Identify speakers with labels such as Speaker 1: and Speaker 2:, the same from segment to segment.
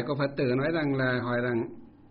Speaker 1: hỏi của Phật tử nói rằng là hỏi rằng: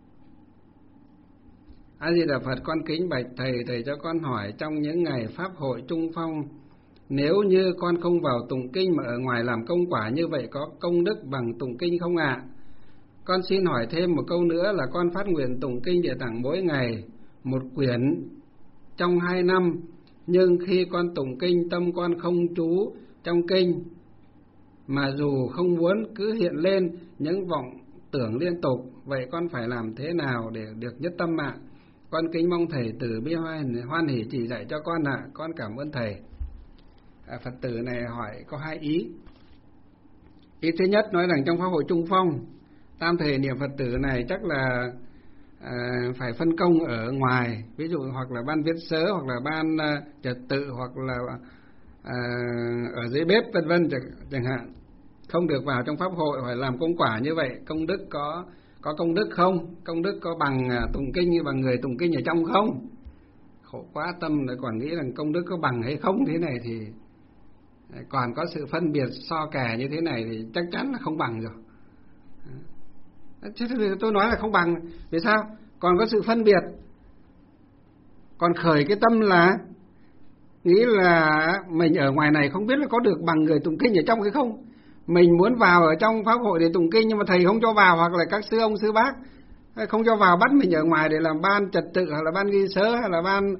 Speaker 1: A Di Đà Phật, con kính bạch thầy, thầy cho con hỏi trong những ngày pháp hội Trung Phong, nếu như con không vào tụng kinh mà ở ngoài làm công quả như vậy có công đức bằng tụng kinh không ạ? Con xin hỏi thêm một câu nữa là con phát nguyện tụng kinh Địa Tạng mỗi ngày một quyển trong 2 năm, nhưng khi con tụng kinh tâm con không trú trong kinh, mà dù không muốn cứ hiện lên những vọng tưởng liên tục, vậy con phải làm thế nào để được nhất tâm ạ? Con kính mong thầy từ bi hoan hỷ chỉ dạy cho con ạ. Con cảm ơn thầy. Phật tử này hỏi có 2 ý. Ý thứ nhất nói rằng trong pháp hội Trung Phong, tam thể niệm Phật tử này chắc là phải phân công ở ngoài, ví dụ hoặc là ban viết sớ, hoặc là ban trật tự, hoặc là ở dưới bếp vân vân chẳng hạn, không được vào trong pháp hội phải làm công quả như vậy. Công đức có công đức không? Công đức có bằng tụng kinh như bằng người tụng kinh ở trong không? Khổ quá, tâm lại còn nghĩ rằng công đức có bằng hay không, thế này thì còn có sự phân biệt so kè như thế này thì chắc chắn là không bằng rồi. Chứ tôi nói là không bằng, vì sao? Còn có sự phân biệt, còn khởi cái tâm là nghĩ là mình ở ngoài này không biết là có được bằng người tụng kinh ở trong hay không. Mình muốn vào ở trong pháp hội để tụng kinh, nhưng mà thầy không cho vào, hoặc là các sư ông sư bác không cho vào, bắt mình ở ngoài để làm ban trật tự, hoặc là ban ghi sớ, hay là ban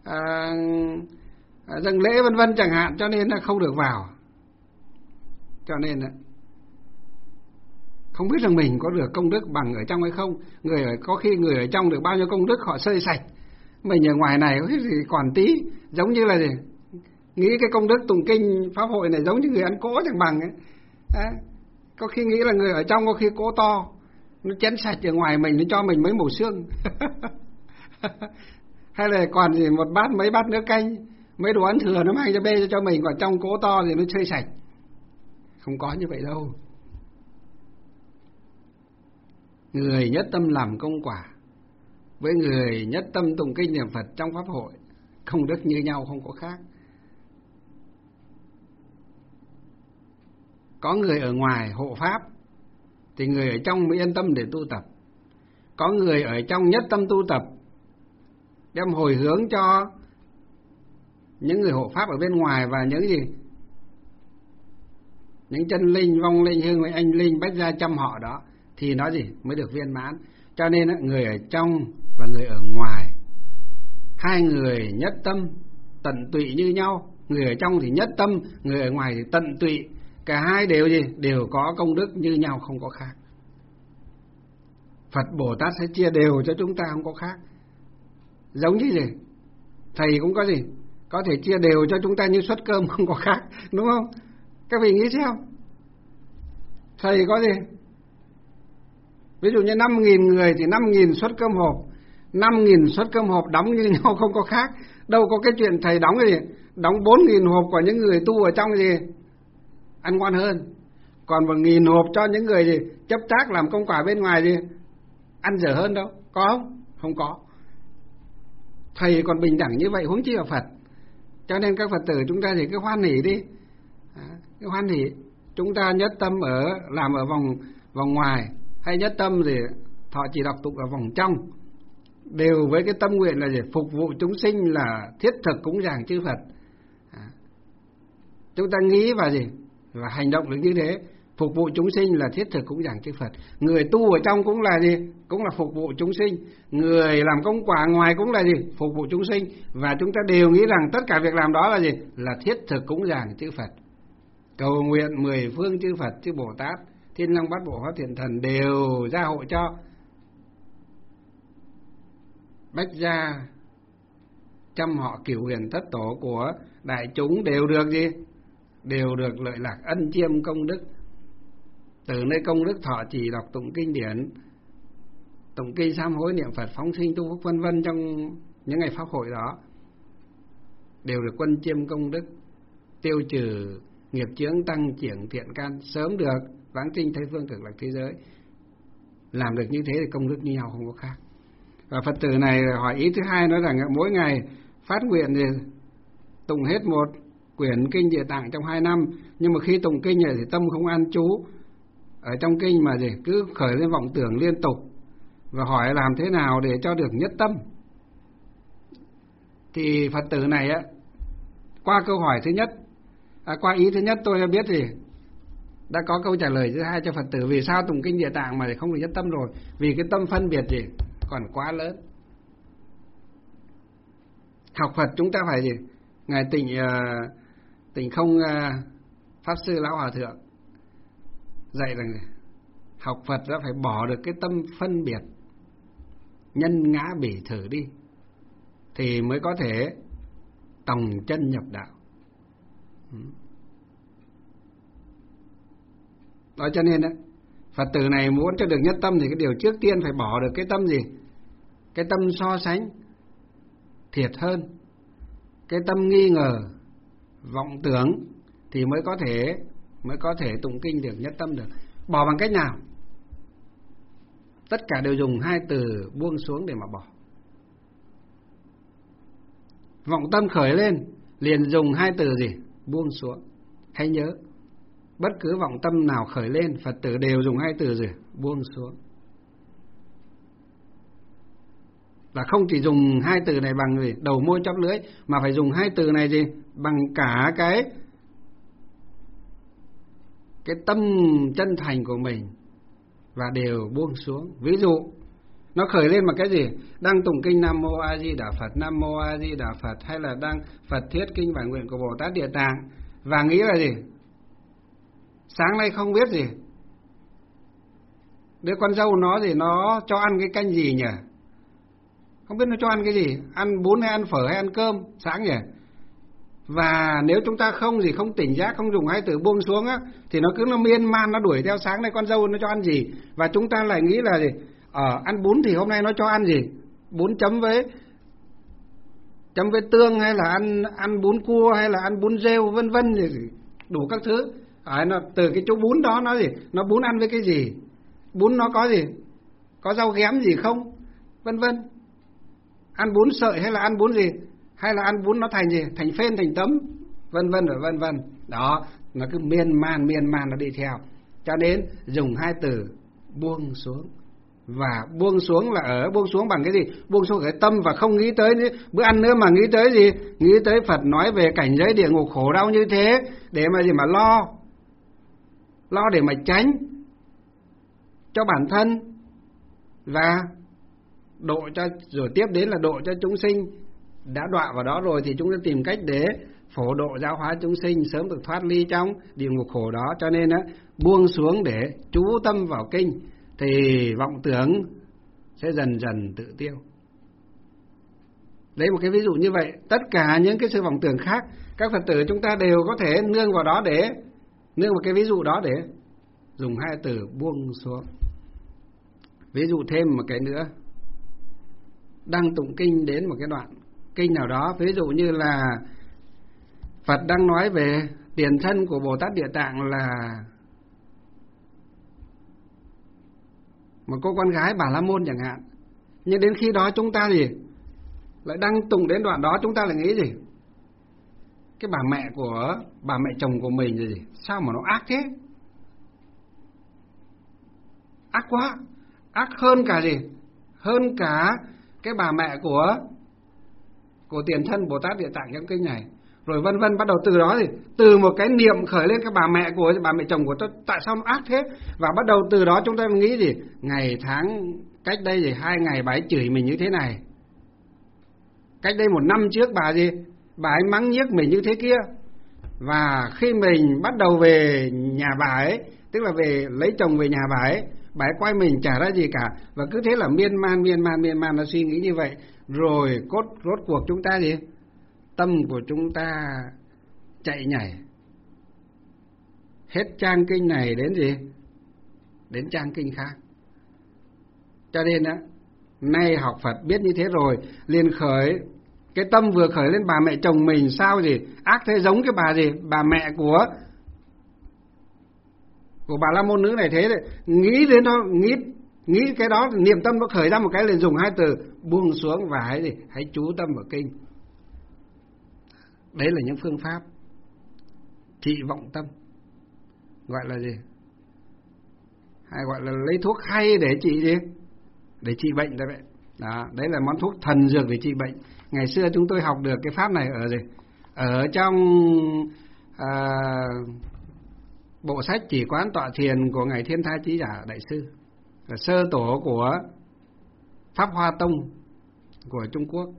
Speaker 1: dâng lễ vân vân chẳng hạn, cho nên là không được vào. Cho nên là không biết rằng mình có được công đức bằng ở trong hay không. Có khi người ở trong được bao nhiêu công đức họ sơi sạch, mình ở ngoài này có cái gì còn tí, giống như là gì? Nghĩ cái công đức tụng kinh pháp hội này giống như người ăn cỗ chẳng bằng ấy. Đấy. Có khi nghĩ là người ở trong có khi cỗ to, nó chén sạch ở ngoài mình, nó cho mình mấy mẩu xương. Hay là còn gì mấy bát nước canh, mấy đồ ăn thừa nó mang cho bê cho mình, còn trong cỗ to thì nó chơi sạch. Không có như vậy đâu. Người nhất tâm làm công quả với người nhất tâm tụng kinh niệm Phật trong pháp hội, công đức như nhau, không có khác. Có người ở ngoài hộ pháp thì người ở trong mới yên tâm để tu tập. Có người ở trong nhất tâm tu tập, đem hồi hướng cho những người hộ pháp ở bên ngoài và những gì? Những chân linh, vong linh, hương linh, anh linh, bách gia trăm họ đó, thì nó gì? Mới được viên mãn. Cho nên người ở trong và người ở ngoài, hai người nhất tâm tận tụy như nhau. Người ở trong thì nhất tâm, người ở ngoài thì tận tụy. Cả hai đều gì? Đều có công đức như nhau, không có khác. Phật Bồ Tát sẽ chia đều cho chúng ta, không có khác. Giống như gì? Thầy cũng có gì? Có thể chia đều cho chúng ta như suất cơm, không có khác, đúng không? Các vị nghĩ xem. Thầy có gì? Ví dụ như 5.000 người thì 5.000 suất cơm hộp, 5.000 suất cơm hộp đóng như nhau, không có khác. Đâu có cái chuyện thầy đóng cái gì? Đóng 4.000 hộp của những người tu ở trong gì? Ăn ngon hơn. Còn 1.000 hộp cho những người gì? Chấp trác làm công quả bên ngoài gì? Ăn dở hơn đâu. Có không? Không có. Thầy còn bình đẳng như vậy, huống chi là Phật. Cho nên các Phật tử chúng ta thì cứ hoan hỉ đi. Cứ hoan hỉ. Chúng ta nhất tâm làm ở vòng ngoài, hay nhất tâm thì thọ trì đọc tụng ở vòng trong, đều với cái tâm nguyện là gì? Phục vụ chúng sinh, là thiết thực cúng dường chư Phật. Chúng ta nghĩ và gì? Và hành động được như thế. Phục vụ chúng sinh là thiết thực cúng dường chư Phật. Người tu ở trong cũng là gì? Cũng là phục vụ chúng sinh. Người làm công quả ngoài cũng là gì? Phục vụ chúng sinh. Và chúng ta đều nghĩ rằng tất cả việc làm đó là gì? Là thiết thực cúng dường chư Phật. Cầu nguyện 10 phương chư Phật, chư Bồ Tát, Thiên Long Bát Bộ Pháp Thiện Thần đều gia hộ cho. Bách gia trăm họ cửu huyền thất tổ của đại chúng đều được gì? Đều được lợi lạc ân chiêm công đức. Từ nơi công đức thọ trì đọc tụng kinh điển, tụng kinh sám hối niệm Phật, phóng sinh tu phúc vân vân trong những ngày pháp hội đó, đều được quân chiêm công đức, tiêu trừ nghiệp chướng, tăng trưởng thiện căn, sớm được vãng sinh Tây phương cực lạc thế giới. Làm được như thế thì công đức như nhau, không có khác. Và Phật tử này hỏi ý thứ hai, nói rằng mỗi ngày phát nguyện thì tụng hết một quyển kinh Địa Tạng trong 2 năm, nhưng mà khi tụng kinh này thì tâm không an trú, ở trong kinh mà gì cứ khởi lên vọng tưởng liên tục và hỏi làm thế nào để cho được nhất tâm, thì Phật tử này á, qua câu hỏi thứ nhất, qua ý thứ nhất tôi đã biết thì đã có câu trả lời thứ hai cho Phật tử vì sao tụng kinh Địa Tạng mà không được nhất tâm rồi. Vì cái tâm phân biệt gì còn quá lớn. Học Phật chúng ta phải gì? Ngài Tịnh Không Pháp Sư Lão Hòa Thượng dạy rằng học Phật đã phải bỏ được cái tâm phân biệt, nhân ngã bỉ thử đi, thì mới có thể tòng chân nhập đạo. Đó cho nên đó, Phật tử này muốn cho được nhất tâm thì cái điều trước tiên phải bỏ được cái tâm gì? Cái tâm so sánh thiệt hơn, cái tâm nghi ngờ, vọng tưởng, thì mới có thể tụng kinh được, nhất tâm được. Bỏ bằng cách nào? Tất cả đều dùng hai từ buông xuống để mà bỏ. Vọng tâm khởi lên liền dùng hai từ gì? Buông xuống. Hãy nhớ, bất cứ vọng tâm nào khởi lên, Phật tử đều dùng hai từ gì? Buông xuống. Là không chỉ dùng hai từ này bằng gì? Đầu môi chóp lưỡi, mà phải dùng hai từ này gì? Bằng cả cái tâm chân thành của mình, và đều buông xuống. Ví dụ nó khởi lên mà cái gì? Đang tụng kinh Nam Mô A Di Đà Phật, Nam Mô A Di Đà Phật, hay là đang Phật thiết kinh bản nguyện của Bồ Tát Địa Tạng, và nghĩ là gì? Sáng nay không biết gì, đứa con dâu nó gì nó cho ăn cái canh gì nhỉ? Không biết nó cho ăn cái gì, ăn bún hay ăn phở hay ăn cơm sáng nhỉ? Và nếu chúng ta không tỉnh giác, không dùng hai từ buông xuống á, thì nó cứ miên man, nó đuổi theo sáng nay con dâu nó cho ăn gì, và chúng ta lại nghĩ là gì? Ăn bún thì hôm nay nó cho ăn gì? Bún chấm với tương, hay là ăn bún cua, hay là ăn bún rêu, vân vân gì, đủ các thứ. Nó từ cái chỗ bún đó nó gì? Nó bún ăn với cái gì? Bún nó có gì? Có rau ghém gì không? Vân vân. Ăn bún sợi hay là ăn bún gì? Hay là ăn bún nó thành gì? Thành phên, thành tấm, vân vân và vân vân. Đó, nó cứ miên man nó đi theo. Cho nên dùng hai từ buông xuống. Và buông xuống là buông xuống bằng cái gì? Buông xuống cái tâm, và không nghĩ tới bữa ăn nữa, mà nghĩ tới gì? Nghĩ tới Phật nói về cảnh giới địa ngục khổ đau như thế, để mà gì mà lo để mà tránh cho bản thân, và độ cho, rồi tiếp đến là độ cho chúng sinh đã đọa vào đó rồi, thì chúng ta tìm cách để phổ độ giáo hóa chúng sinh sớm được thoát ly trong địa ngục khổ đó. Cho nên buông xuống để chú tâm vào kinh, thì vọng tưởng sẽ dần dần tự tiêu. Lấy một cái ví dụ như vậy. Tất cả những cái sự vọng tưởng khác, các Phật tử chúng ta đều có thể nương vào đó, để nương vào cái ví dụ đó để dùng hai từ buông xuống. Ví dụ thêm một cái nữa, đang tụng kinh đến một cái đoạn kinh nào đó, ví dụ như là Phật đang nói về tiền thân của Bồ Tát Địa Tạng là một cô con gái Bà La Môn chẳng hạn. Nhưng đến khi đó chúng ta gì? Lại đang tụng đến đoạn đó, chúng ta lại nghĩ gì? Cái bà mẹ chồng của mình gì? Sao mà nó ác thế? Ác quá, ác hơn cả gì? Hơn cả cái bà mẹ của tiền thân Bồ Tát Địa Tạng trong kinh này. Rồi vân vân, bắt đầu từ đó thì từ một cái niệm khởi lên cái bà mẹ chồng của tôi, tại sao nó ác thế? Và bắt đầu từ đó chúng ta nghĩ gì? Ngày tháng cách đây thì 2 ngày bà ấy chửi mình như thế này, cách đây 1 năm trước bà ấy mắng nhiếc mình như thế kia. Và khi mình bắt đầu về nhà bà ấy, tức là về lấy chồng về nhà bà ấy quay mình chả ra gì cả, và cứ thế là miên man nó suy nghĩ như vậy. Rồi rốt cuộc chúng ta gì? Tâm của chúng ta chạy nhảy hết trang kinh này đến gì? Đến trang kinh khác. Cho nên nay học Phật biết như thế rồi, liền khởi cái tâm vừa khởi lên bà mẹ chồng mình sao gì? Ác thế, giống cái bà mẹ của Bà La Môn nữ này thế đấy. Nghĩ đến nó, nghĩ cái đó, niệm tâm nó khởi ra một cái, liền dùng hai từ buông xuống và hãy chú tâm vào kinh. Đấy là những phương pháp trị vọng tâm, gọi là gì? hay gọi là lấy thuốc hay để trị gì? Để trị bệnh đấy vậy. Đó, đấy là món thuốc thần dược để trị bệnh. Ngày xưa chúng tôi học được cái pháp này ở gì? Ở trong bộ sách Chỉ Quán Tọa Thiền của ngài Thiên Thai Chí Giả Đại sư, là sơ tổ của Pháp Hoa Tông của Trung Quốc.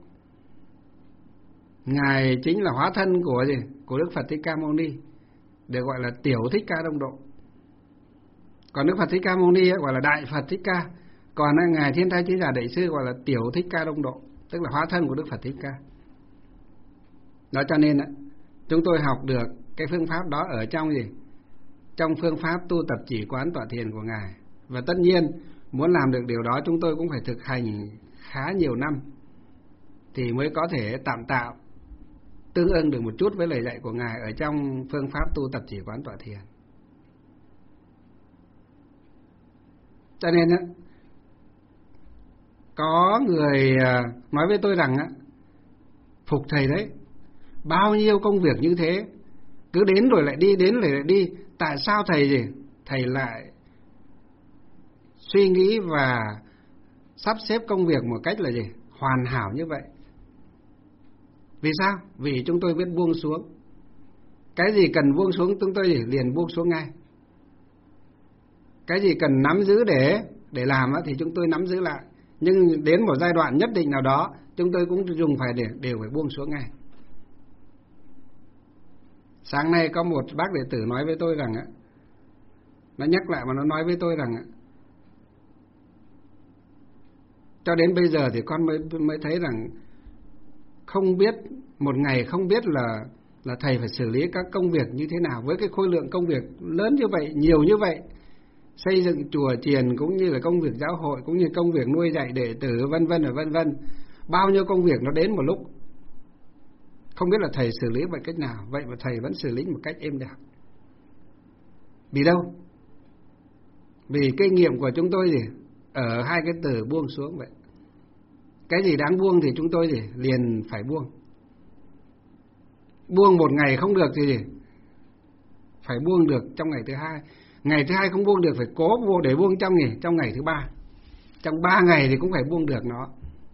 Speaker 1: Ngài chính là hóa thân của gì? Của Đức Phật Thích Ca Mâu Ni, được gọi là Tiểu Thích Ca Đông Độ. Còn Đức Phật Thích Ca Mâu Ni gọi là Đại Phật Thích Ca, còn ngài Thiên Thai Chí Giả Đại sư gọi là Tiểu Thích Ca Đông Độ, tức là hóa thân của Đức Phật Thích Ca. Đó, cho nên chúng tôi học được cái phương pháp đó ở trong gì? Trong phương pháp tu tập Chỉ Quán Tọa Thiền của ngài. Và tất nhiên muốn làm được điều đó chúng tôi cũng phải thực hành khá nhiều năm thì mới có thể tạm tạo tương ưng được một chút với lời dạy của ngài ở trong phương pháp tu tập Chỉ Quán Tọa Thiền. Cho nên có người nói với tôi rằng phục thầy đấy, bao nhiêu công việc như thế, cứ đến rồi lại đi, đến rồi lại đi, tại sao thầy lại suy nghĩ và sắp xếp công việc một cách là hoàn hảo như vậy? Vì sao? Vì chúng tôi biết buông xuống. Cái gì cần buông xuống chúng tôi liền buông xuống ngay. Cái gì cần nắm giữ để làm thì chúng tôi nắm giữ lại. Nhưng đến một giai đoạn nhất định nào đó chúng tôi cũng đều phải buông xuống ngay. Sáng nay có một bác đệ tử nói với tôi rằng nó nhắc lại mà nó nói với tôi rằng cho đến bây giờ thì con mới thấy rằng không biết, một ngày không biết là thầy phải xử lý các công việc như thế nào với cái khối lượng công việc lớn như vậy, nhiều như vậy, xây dựng chùa chiền cũng như là công việc giáo hội, cũng như công việc nuôi dạy đệ tử vân vân, bao nhiêu công việc nó đến một lúc, không biết là thầy xử lý bằng cách nào. Vậy mà thầy vẫn xử lý một cách êm đẹp. Vì đâu? Vì kinh nghiệm của chúng tôi ở hai cái từ buông xuống vậy. Cái gì đáng buông thì chúng tôi liền phải buông. Buông một ngày không được thì phải buông được trong ngày thứ hai. Ngày thứ hai không buông được phải cố buông để buông trong ngày thứ ba. Trong 3 ngày thì cũng phải buông được nó.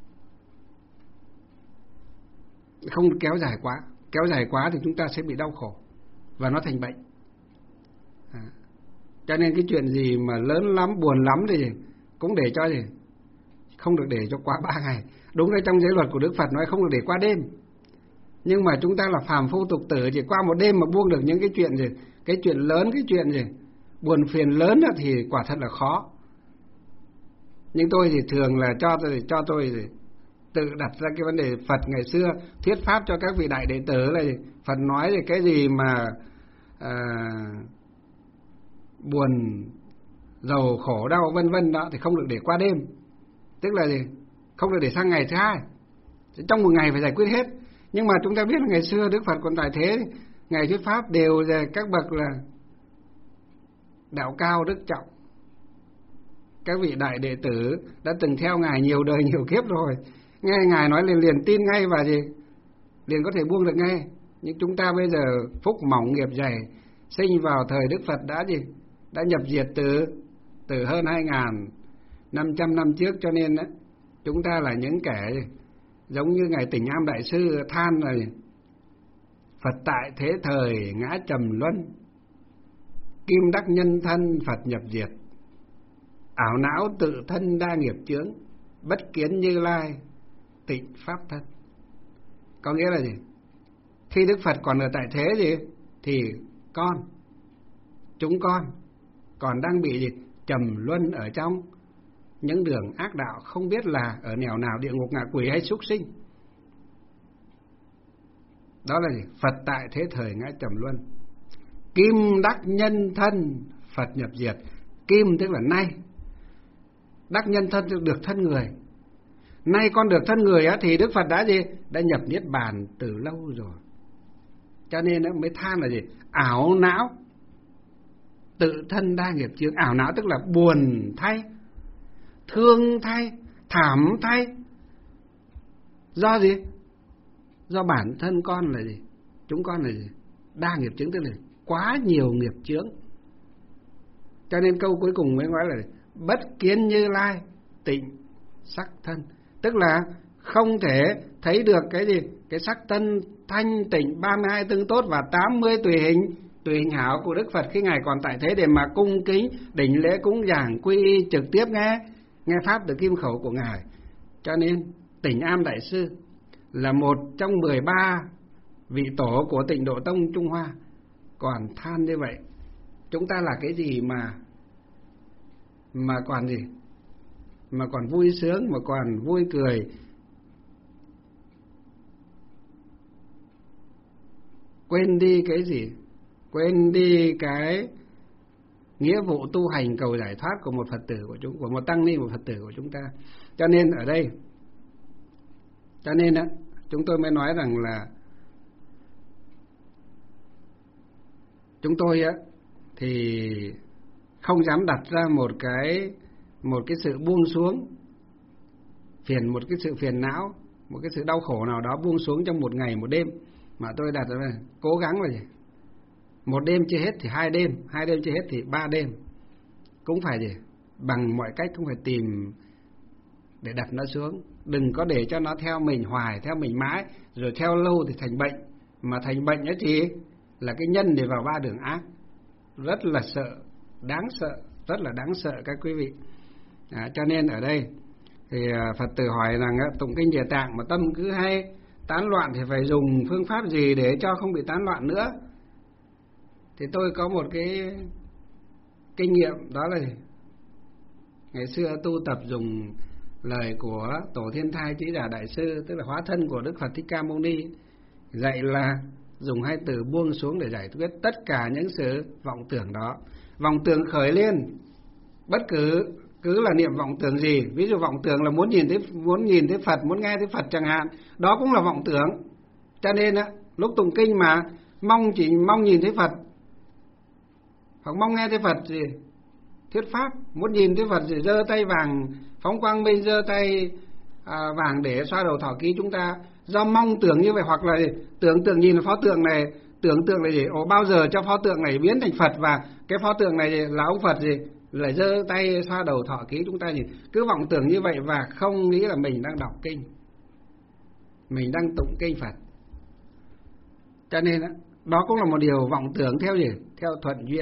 Speaker 1: Không kéo dài quá. Kéo dài quá thì chúng ta sẽ bị đau khổ và nó thành bệnh. Cho nên cái chuyện gì mà lớn lắm, buồn lắm thì cũng để cho không được để cho quá 3 ngày. Đúng là trong giới luật của Đức Phật nói không được để qua đêm. Nhưng mà chúng ta là phàm phu tục tử, chỉ qua một đêm mà buông được những cái chuyện cái chuyện lớn, cái chuyện buồn phiền lớn thì quả thật là khó. Nhưng tôi thì thường là cho tôi tự đặt ra cái vấn đề Phật ngày xưa thuyết pháp cho các vị đại đệ tử là Phật nói cái gì mà buồn, giàu, khổ, đau vân vân đó thì không được để qua đêm. Tức là không được để sang ngày thứ hai. Trong một ngày phải giải quyết hết. Nhưng mà chúng ta biết là ngày xưa Đức Phật còn tại thế, ngày thuyết pháp đều là các bậc là đạo cao đức trọng. Các vị đại đệ tử đã từng theo ngài nhiều đời nhiều kiếp rồi, nghe ngài nói liền tin ngay và liền có thể buông được ngay. Nhưng chúng ta bây giờ phúc mỏng nghiệp dày, sinh vào thời Đức Phật đã nhập diệt từ hơn 2.500 năm trước, cho nên chúng ta là những kẻ giống như ngài Tỉnh Am Đại sư than là Phật tại thế thời ngã trầm luân, kim đắc nhân thân Phật nhập diệt, ảo não tự thân đa nghiệp chướng, bất kiến Như Lai tịnh pháp thân. Có nghĩa là khi Đức Phật còn ở tại thế thì chúng con còn đang bị trầm luân ở trong những đường ác đạo, không biết là ở nẻo nào, địa ngục, ngạ quỷ hay súc sinh. Đó là Phật tại thế thời ngã trầm luân, kim đắc nhân thân Phật nhập diệt. Kim tức là nay, đắc nhân thân tức được thân người. Nay con được thân người thì Đức Phật đã nhập niết bàn từ lâu rồi. Cho nên mới than là ảo não tự thân đa nghiệp chướng. Ảo não tức là buồn thay, thương thay, thảm thay. Do do bản thân con là chúng con là đa nghiệp chướng, tức là quá nhiều nghiệp chướng. Cho nên câu cuối cùng mới nói là bất kiến Như Lai tịnh sắc thân, tức là không thể thấy được cái gì, cái sắc thân thanh tịnh 32 tương tốt và 80 tùy hình hảo của Đức Phật khi Ngài còn tại thế để mà cung kính đảnh lễ cúng dường quy y trực tiếp nghe pháp từ kim khẩu của Ngài. Cho nên Tịnh Am Đại Sư là một trong 13 vị tổ của Tịnh Độ Tông Trung Hoa còn than như vậy. Chúng ta là cái gì mà còn gì, mà còn vui sướng, mà còn vui cười, quên đi cái gì, quên đi cái nghĩa vụ tu hành cầu giải thoát của một Phật tử của một tăng ni, một Phật tử của chúng ta. Cho nên ở đây, chúng tôi mới nói rằng là chúng tôi thì không dám đặt ra một cái sự buông xuống một cái sự phiền não, một cái sự đau khổ nào đó buông xuống trong một ngày một đêm, mà tôi đặt ra cố gắng là gì, một đêm chưa hết thì 2 đêm, 2 đêm chưa hết thì 3 đêm, cũng phải gì, bằng mọi cách cũng phải tìm để đặt nó xuống, đừng có để cho nó theo mình hoài, theo mình mãi, rồi theo lâu thì thành bệnh, mà thành bệnh ấy thì là cái nhân để vào 3 đường ác, rất là sợ, đáng sợ, rất là đáng sợ các quý vị. Cho nên ở đây thì Phật tử hỏi rằng tụng kinh Địa Tạng mà tâm cứ hay tán loạn thì phải dùng phương pháp gì để cho không bị tán loạn nữa. Thì tôi có một cái kinh nghiệm, đó là ngày xưa tu tập dùng lời của Tổ Thiên Thai Trí Giả Đại Sư, tức là hóa thân của Đức Phật Thích Ca Mâu Ni, dạy là dùng 2 từ buông xuống để giải quyết tất cả những sự vọng tưởng đó. Vọng tưởng khởi lên, bất cứ là niệm vọng tưởng gì, ví dụ vọng tưởng là muốn nhìn thấy Phật, muốn nghe thấy Phật chẳng hạn, đó cũng là vọng tưởng. Cho nên lúc tụng kinh mà chỉ mong nhìn thấy Phật, hoặc mong nghe thấy Phật gì, thuyết pháp, muốn nhìn thấy Phật gì, giơ tay vàng phóng quang minh, giơ tay vàng để xoa đầu thọ ký, chúng ta do mong tưởng như vậy, hoặc là tưởng nhìn pho tượng này, tưởng tượng là gì, bao giờ cho pho tượng này biến thành Phật, và cái pho tượng này là ông Phật gì, lại giơ tay xoa đầu thọ ký, chúng ta gì cứ vọng tưởng như vậy và không nghĩ là mình đang đọc kinh, mình đang tụng kinh Phật. Cho nên đó cũng là một điều vọng tưởng theo gì, theo thuận duyên,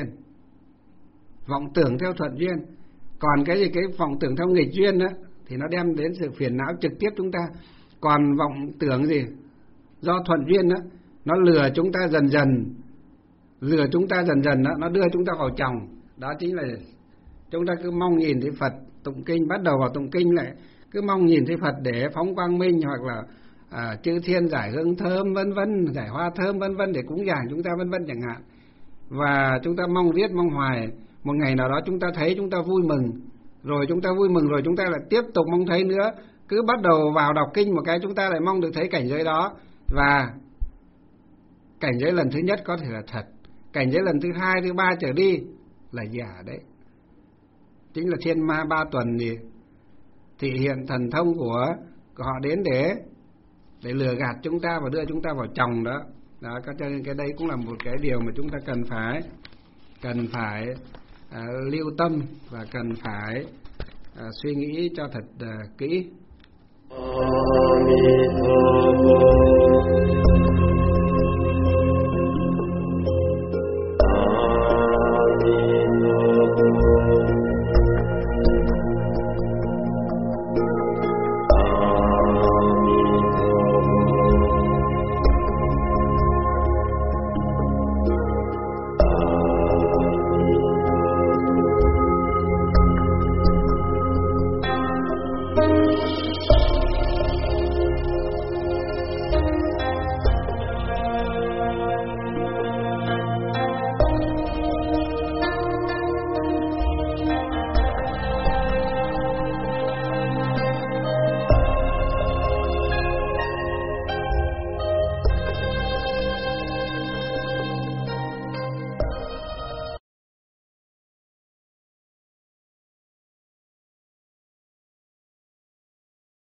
Speaker 1: vọng tưởng theo thuận duyên. Còn cái vọng tưởng theo nghịch duyên thì nó đem đến sự phiền não trực tiếp chúng ta. Còn vọng tưởng gì do thuận duyên nó lừa chúng ta dần dần, nó đưa chúng ta vào chồng. Đó chính là chúng ta cứ mong nhìn thấy Phật, tụng kinh, bắt đầu vào tụng kinh lại cứ mong nhìn thấy Phật để phóng quang minh, hoặc là chư thiên giải hương thơm vân vân, giải hoa thơm vân vân để cúng dường chúng ta vân vân chẳng hạn. Và chúng ta mong viết mong hoài, một ngày nào đó chúng ta thấy chúng ta vui mừng, rồi chúng ta lại tiếp tục mong thấy nữa. Cứ bắt đầu vào đọc kinh một cái chúng ta lại mong được thấy cảnh giới đó, và cảnh giới lần thứ nhất có thể là thật, cảnh giới lần thứ 2, thứ 3 trở đi là giả đấy. Chính là thiên ma 3 tuần thì thị hiện thần thông của họ đến để lừa gạt chúng ta và đưa chúng ta vào chồng đó. Cho nên cái đây cũng là một cái điều mà chúng ta cần phải lưu tâm và cần phải suy nghĩ cho thật kỹ.